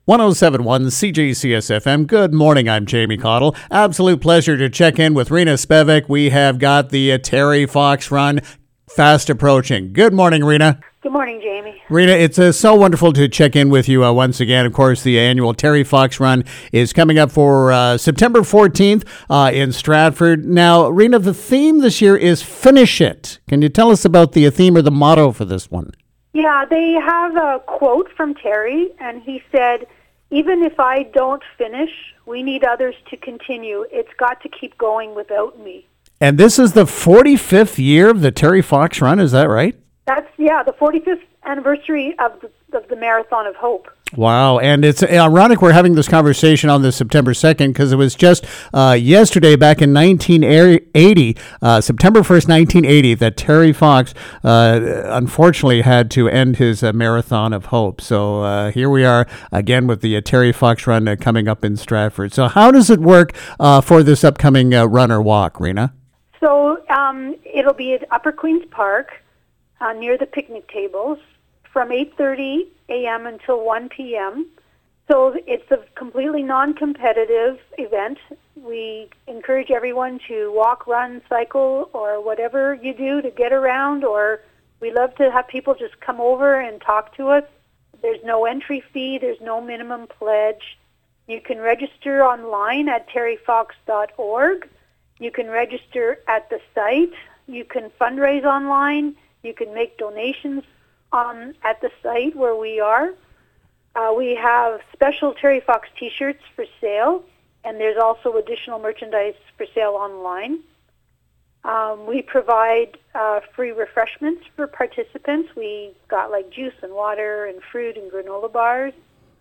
1071 CJCS-FM. Good morning, I'm Jamie Cottle. Absolute pleasure to check in with Rena Spevek. We have got the Terry Fox Run fast approaching. Good morning, Rena. Good morning, Jamie. Rena, it's so wonderful to check in with you once again. Of course, the annual Terry Fox Run is coming up for September 14th in Stratford. Now, Rena, the theme this year is Finish It. Can you tell us about the theme or the motto for this one? Yeah, they have a quote from Terry, and he said, "Even if I don't finish, we need others to continue. It's got to keep going without me." And this is the 45th year of the Terry Fox Run, is that right? That's, the 45th anniversary of the Marathon of Hope. Wow, and it's ironic we're having this conversation on this September 2nd because it was just yesterday, back in 1980, September 1st, 1980, that Terry Fox unfortunately had to end his Marathon of Hope. So here we are again with the Terry Fox Run coming up in Stratford. So how does it work for this upcoming run or walk, Rena? So it'll be at Upper Queen's Park near the picnic tables from 8:30 a.m. until 1 p.m. So it's a completely non-competitive event. We encourage everyone to walk, run, cycle, or whatever you do to get around, or we love to have people just come over and talk to us. There's no entry fee. There's no minimum pledge. You can register online at terryfox.org. You can register at the site. You can fundraise online. You can make donations at the site where we are. We have special Terry Fox T-shirts for sale, and there's also additional merchandise for sale online. We provide free refreshments for participants. We got like juice and water and fruit and granola bars.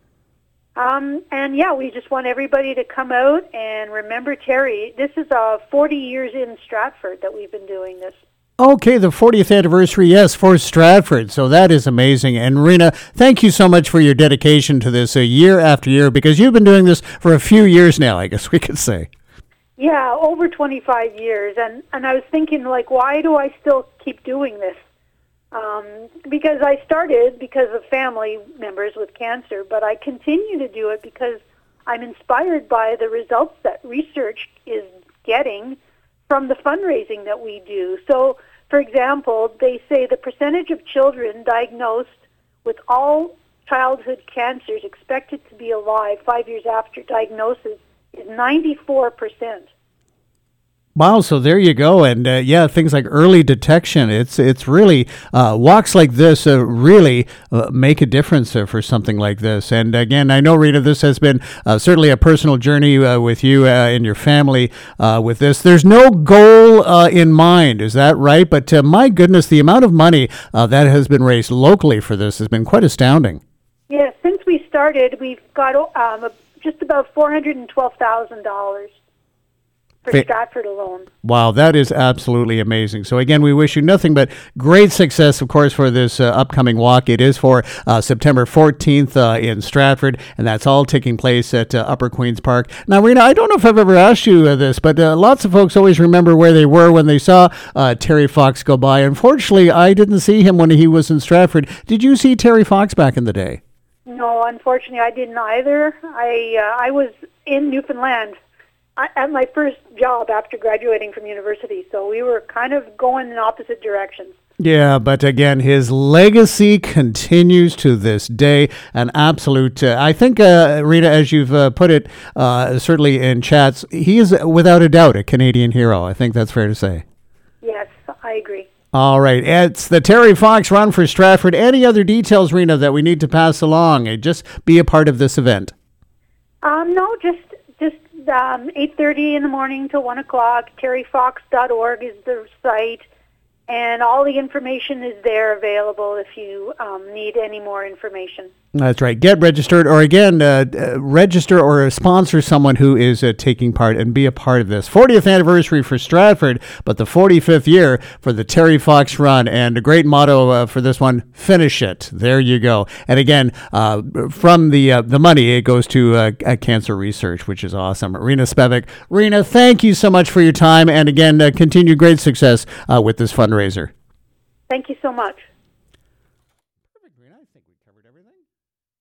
We just want everybody to come out and remember Terry. This is 40 years in Stratford that we've been doing this. Okay, the 40th anniversary, yes, for Stratford. So that is amazing. And Rena, thank you so much for your dedication to this year after year, because you've been doing this for a few years now, I guess we could say. Yeah, over 25 years. And I was thinking, why do I still keep doing this? Because I started because of family members with cancer, but I continue to do it because I'm inspired by the results that research is getting from the fundraising that we do. So, for example, they say the percentage of children diagnosed with all childhood cancers expected to be alive 5 years after diagnosis is 94%. Wow, so there you go. And things like early detection, it's really, walks like this really make a difference for something like this. And again, I know, Rena, this has been certainly a personal journey with you and your family with this. There's no goal in mind, is that right? But my goodness, the amount of money that has been raised locally for this has been quite astounding. Yeah, since we started, we've got just about $412,000. For Stratford alone. Wow, that is absolutely amazing. So again, we wish you nothing but great success, of course, for this upcoming walk. It is for September 14th in Stratford, and that's all taking place at Upper Queen's Park. Now, Rena, I don't know if I've ever asked you this, but lots of folks always remember where they were when they saw Terry Fox go by. Unfortunately, I didn't see him when he was in Stratford. Did you see Terry Fox back in the day? No, unfortunately, I didn't either. I was in Newfoundland at my first job after graduating from university, so we were kind of going in opposite directions. Yeah, but again, his legacy continues to this day. An absolute, I think, Rita, as you've put it, certainly in chats, he is without a doubt a Canadian hero. I think that's fair to say. Yes, I agree. All right, it's the Terry Fox Run for Stratford. Any other details, Rena, that we need to pass along and just be a part of this event? No, just 8:30 in the morning to 1 o'clock. terryfox.org is the site, and all the information is there available if you need any more information. That's right. Get registered, or again, register or sponsor someone who is taking part and be a part of this. 40th anniversary for Stratford, but the 45th year for the Terry Fox Run. And a great motto for this one, finish it. There you go. And again, from the money, it goes to cancer research, which is awesome. Rena Spevek. Rena, thank you so much for your time. And again, continued great success with this fundraiser. Thank you so much.